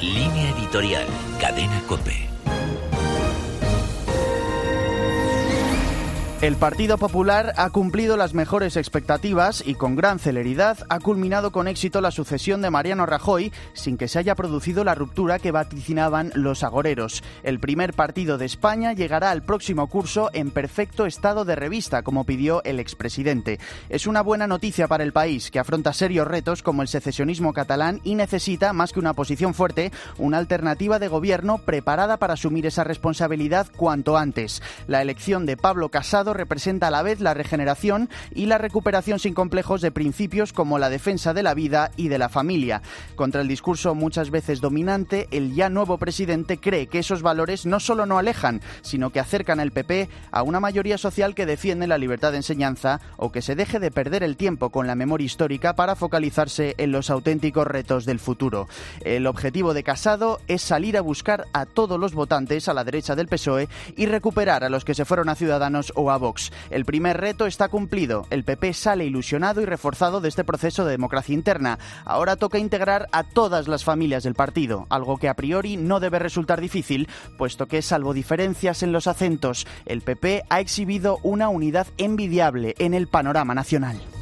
Línea editorial, Cadena COPE. El Partido Popular ha cumplido las mejores expectativas y con gran celeridad ha culminado con éxito la sucesión de Mariano Rajoy sin que se haya producido la ruptura que vaticinaban los agoreros. El primer partido de España llegará al próximo curso en perfecto estado de revista, como pidió el expresidente. Es una buena noticia para el país, que afronta serios retos como el secesionismo catalán y necesita, más que una posición fuerte, una alternativa de gobierno preparada para asumir esa responsabilidad cuanto antes. La elección de Pablo Casado representa a la vez la regeneración y la recuperación sin complejos de principios como la defensa de la vida y de la familia. Contra el discurso muchas veces dominante, el ya nuevo presidente cree que esos valores no solo no alejan, sino que acercan al PP a una mayoría social que defiende la libertad de enseñanza o que se deje de perder el tiempo con la memoria histórica para focalizarse en los auténticos retos del futuro. El objetivo de Casado es salir a buscar a todos los votantes a la derecha del PSOE y recuperar a los que se fueron a Ciudadanos o a Vox. El primer reto está cumplido. El PP sale ilusionado y reforzado de este proceso de democracia interna. Ahora toca integrar a todas las familias del partido, algo que a priori no debe resultar difícil, puesto que, salvo diferencias en los acentos, el PP ha exhibido una unidad envidiable en el panorama nacional.